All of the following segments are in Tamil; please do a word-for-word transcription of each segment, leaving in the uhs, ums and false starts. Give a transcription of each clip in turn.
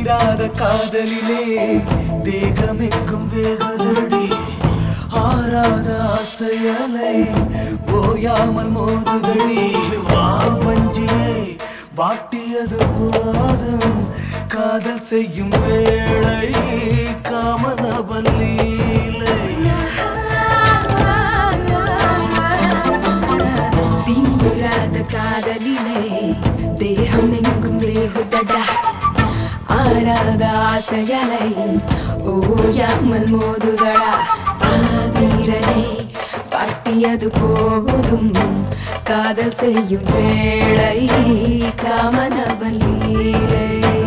தீராத காதலிலே தேகமெங்கும் வேகுதடி ஆராத ஆசையலை ஓயாமல் மோதுதடி வா வஞ்சியை வாட்டியது போதும் காதல் செய்யும் வேளை காமனவன் லீலை தீராத காதலிலே தேகமெங்கும் வேகுதடா ஆராத ஆசையலை ஓயாமல் மோதுதடா ஆதீரனை பாட்டியது போதும் காதல் செய்யும் வேளை காமனவன் லீலை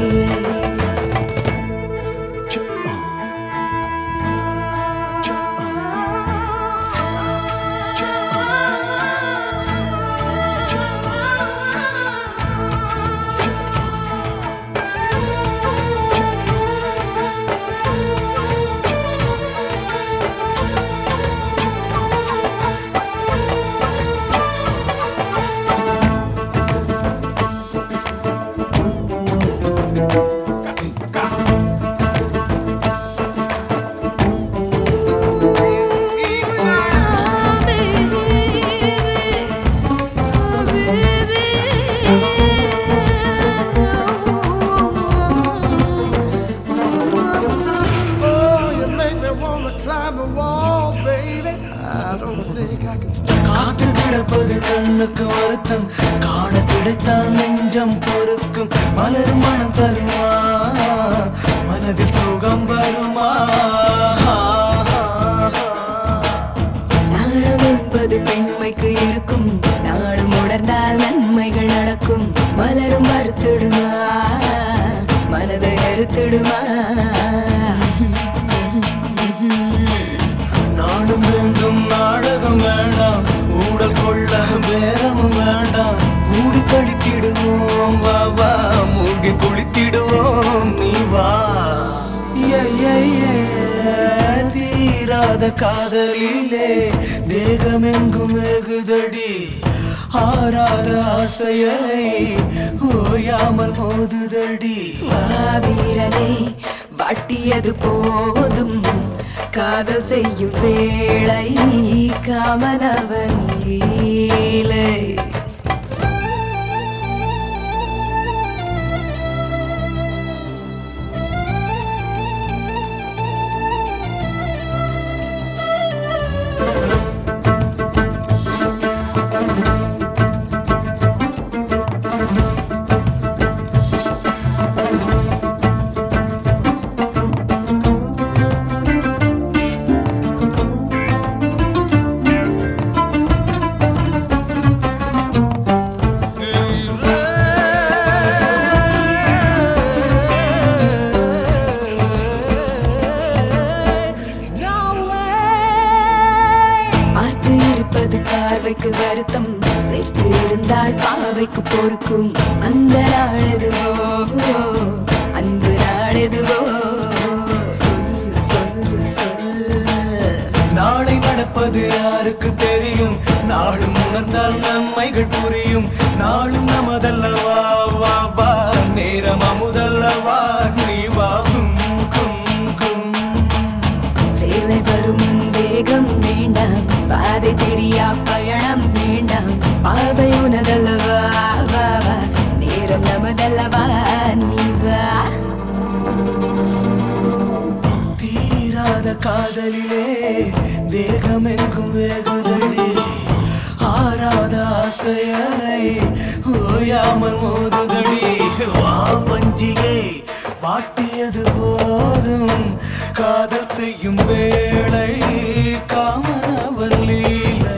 காத்து கிடப்பது கண்ணுக்கு வருத்தம் காண கிடைத்தால் நெஞ்சம் பொறுக்கும் மலர் மனம் தருமா மனதில் சுகம் வருமா நாணம் என்பது பெண்மைக்கு இருக்கும் நாளும் உணர்ந்தால் நன்மைகள் நடக்கும் மலரும் மறுத்திடுமா மனதை அறுத்திடுமா நானும் வேண்டும் நாடகம் வேண்டாம் ஊடல் கொள்ள பேரமும் வேண்டாம் கூடி கழித்திடுவோம் வா வா மூழ்கி குளித்திடுவோம் நீ வா தீராத காதலிலே தேகமெங்கும் வெகுதடி ஆராத ஆசையலை ஓயாமல் மோதுதடி வீரனை வாட்டியது போதும் காதல் செய்யும் வேளை காமனவன் லீலை பார்வைக்கு வருத்தம் சேர்த்து இருந்தால் பாவைக்கு பொறுக்கும் அந்த நாளெதுவோ அன்பு நாளெதுவோ சொல் சொல் சொல் நாளை நடப்பது யாருக்கு தெரியும் நாளும் உணர்ந்தால் நன்மைகள் புரியும் நாளும் நமதல்லவா வா வா நேரம் அமுதல்லவா நீ வா வேலை வரும் வேகம் வேண்டாம் பாதை தெரியா பயணம் வேண்டாம் பாதை உனதல்லவா வா வா நேரம் நமதல்லவா நீ வா தீராத காதலிலே தேகமெங்கும் வேகுதடி ஆராத ஆசையலை ஓயாமல் மோதுதடி வா வஞ்சியை வாட்டியது போதும் காதல் செய்யும் வேளை காமனவன் லீலை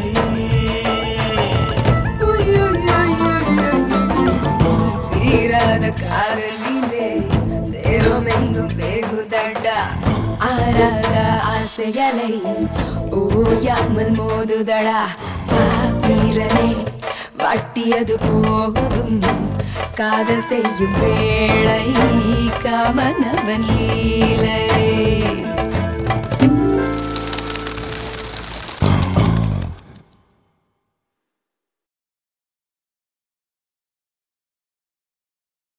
தீராத காதலிலே தேகமெங்கும் வேகுதடா ஆராத ஆசையலை ஓயாமல் மோதுதடா வீரனை வாட்டியது போதும் காதல் செய்யும் வேளை காமனவன் லீலை